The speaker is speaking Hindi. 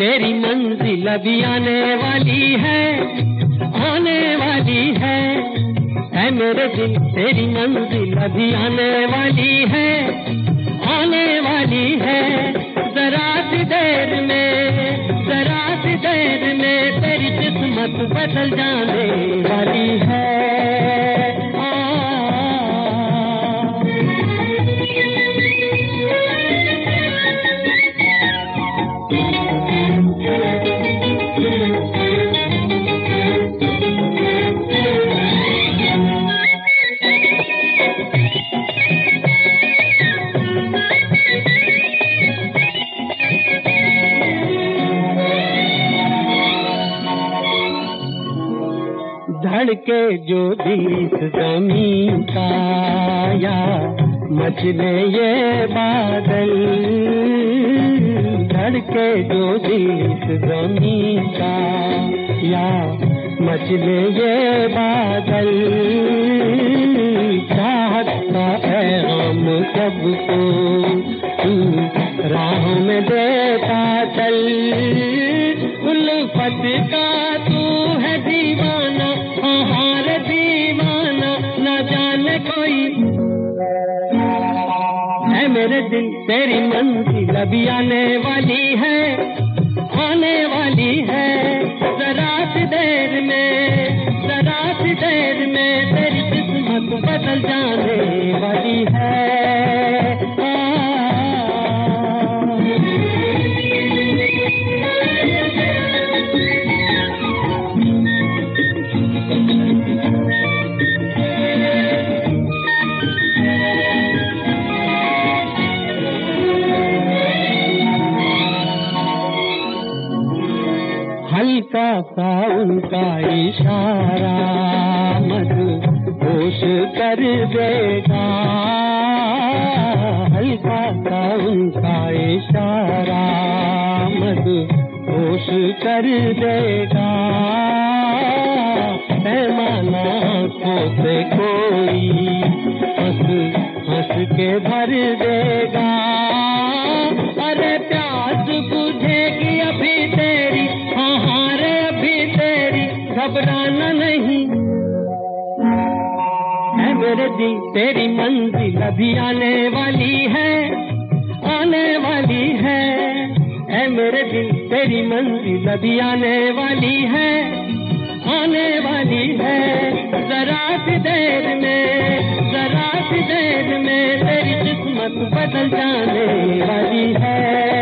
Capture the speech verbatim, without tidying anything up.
तेरी मंजिल अभी आने वाली है, आने वाली है। ऐ मेरे दिल तेरी मंजिल अभी आने वाली है, आने वाली है। जरा सी देर में, जरा सी देर में तेरी किस्मत बदल जाने वाली है। धड़के जो दिल इस ज़मीं का, या मचले ये बादल। धड़के जो दिल इस ज़मीं का, या मचले ये बादल। चाहत का पैगाम सबको तू राह में देता चल। उल्फत का तू है दीवाना, हार दीवाना, न जाने कोई। है मेरे दिल तेरी मंजिल अभी आने वाली है, आने वाली है। जरा सी देर में, जरा सी देर में तेरी किस्मत बदल जाने वाली है। हल्का सा उनका इशारा मदहोश कर देगा। हल्का सा उनका इशारा मदहोश कर देगा। पैमाना आँखों से कोई हंस हंस के भर देगा। अरे प्यास बुझेगी अभी तेरी, हाँ रे अभी तेरी, घबराना नहीं। है मेरे दिल तेरी मंजिल अभी आने वाली है, आने वाली है। है मेरे दिल तेरी मंजिल अभी आने वाली है, आने वाली है। जरा सी देर में, जरा सी देर में तेरी किस्मत बदल जाने वाली है।